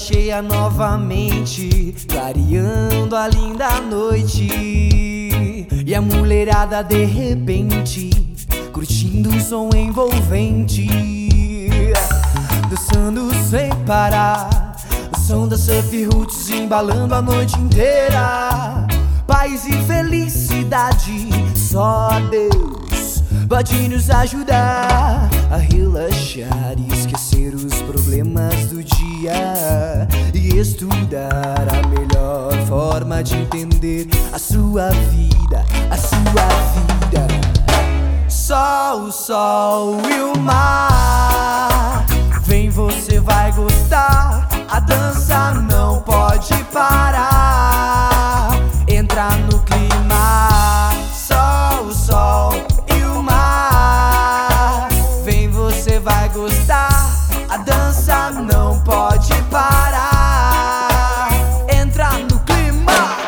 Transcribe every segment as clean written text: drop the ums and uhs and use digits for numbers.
cheia novamente, clareando a linda noite. E a mulherada de repente, curtindo um som envolvente, dançando sem parar, o som da Surf Roots embalando a noite inteira. Paz e felicidade, só Deus pode nos ajudar a relaxar e esquecer os problemas do dia e estudar a melhor forma de entender a sua vida, a sua vida. Só o sol e o mar, vem, você vai gostar, a dança não pode parar. Entra no clima, só o sol e o mar, vem, você vai gostar, a dança não pode parar. Entra no clima.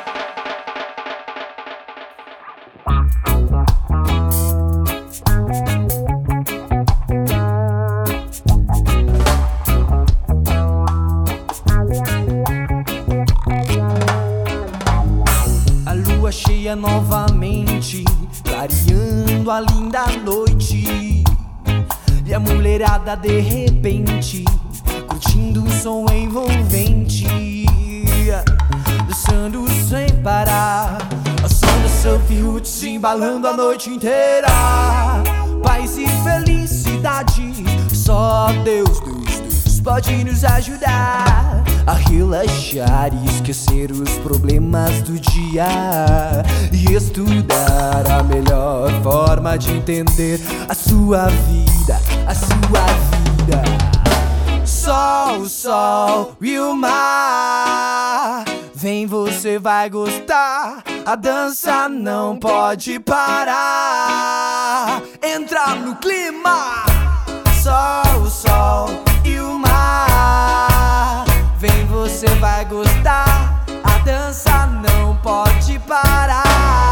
A lua cheia novamente, clareando a linda noite. E a mulherada de repente, curtindo um som envolvente, dançando sem parar, o som da Surf Roots embalando a noite inteira. Paz e felicidade, só Deus pode nos ajudar a relaxar e esquecer os problemas do dia e estudar a melhor forma de entender a sua vida, a sua vida. Só o sol e o mar, vem, você vai gostar, a dança não pode parar. Entra no clima. Só o sol e o mar, vem, você vai gostar, a dança não pode parar.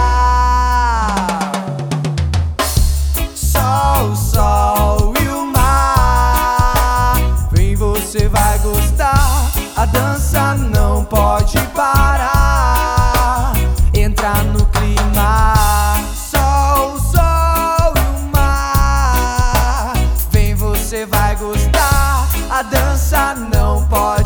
Só o sol e o mar, vem, você vai gostar, a dança não pode parar. Entra no clima. Só o sol e o mar, vem, você vai gostar, a dança não pode